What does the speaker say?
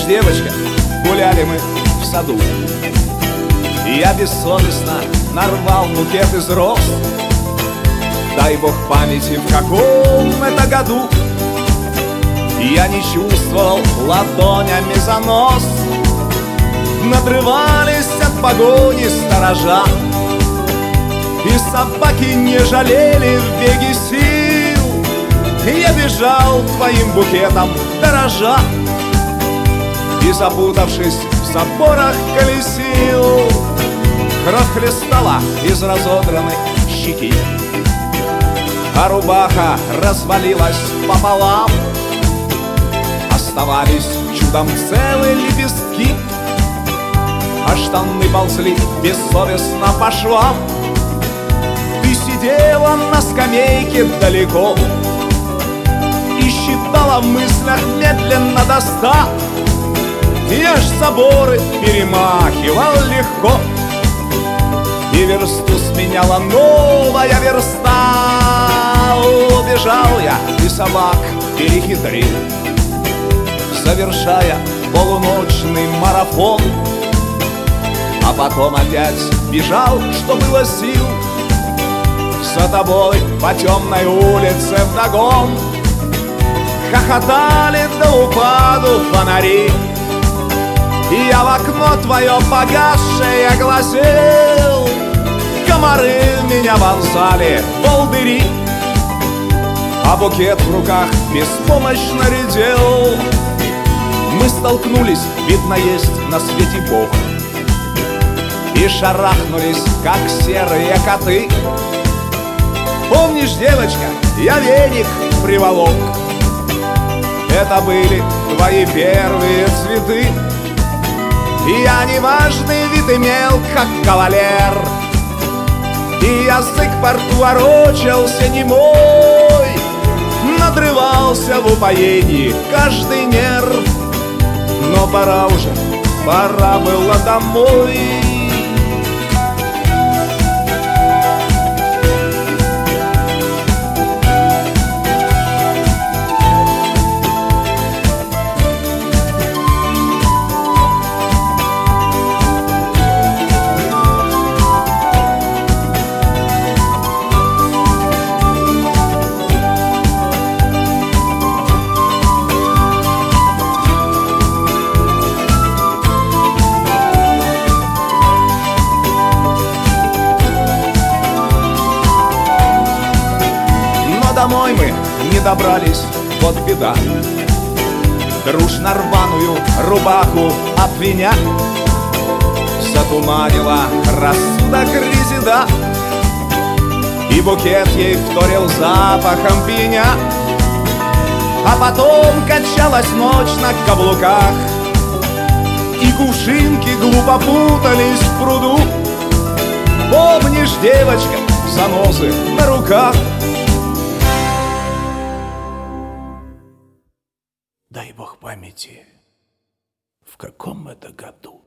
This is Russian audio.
девочка, гуляли мы в саду. Я бессовестно нарвал букет из роз. Дай бог памяти, в каком это году. Я не чувствовал ладонями занос. Надрывались от погони сторожа, и собаки не жалели в беге сил. Я бежал твоим букетом дорожа, и, запутавшись в заборах, колесил. Кровь хлестала из разодранной щеки, а рубаха развалилась пополам. Оставались чудом целые лепестки, а штаны ползли бессовестно по швам. Ты сидела на скамейке далеко и считала в мыслях медленно до 100. Я ж заборы перемахивал легко, и версту сменяла новая верста. Убежал я и собак перехитрил, завершая полуночный марафон. А потом опять бежал, что было сил, за тобой по темной улице вдогон. Хохотали до упаду фонари, и я в окно твое погасшее глазел. Комары меня вонзали в волдыри, а букет в руках беспомощно редел. Мы столкнулись, видно, есть на свете Бог, и шарахнулись, как серые коты. Помнишь, девочка, я веник приволок. Это были твои первые цветы, и я неважный вид имел, как кавалер, и язык во рту ворочался немой. Надрывался в упоении каждый нерв, но пора уже, пора было домой. Домой мы не добрались, вот беда. Дружно рваную рубаху обвиня затуманила рассудок резида, и букет ей вторил запахом пеня. А потом качалась ночь на каблуках, и кувшинки глупо путались в пруду. Помнишь, девочка, занозы на руках? Дай бог памяти, в каком это году.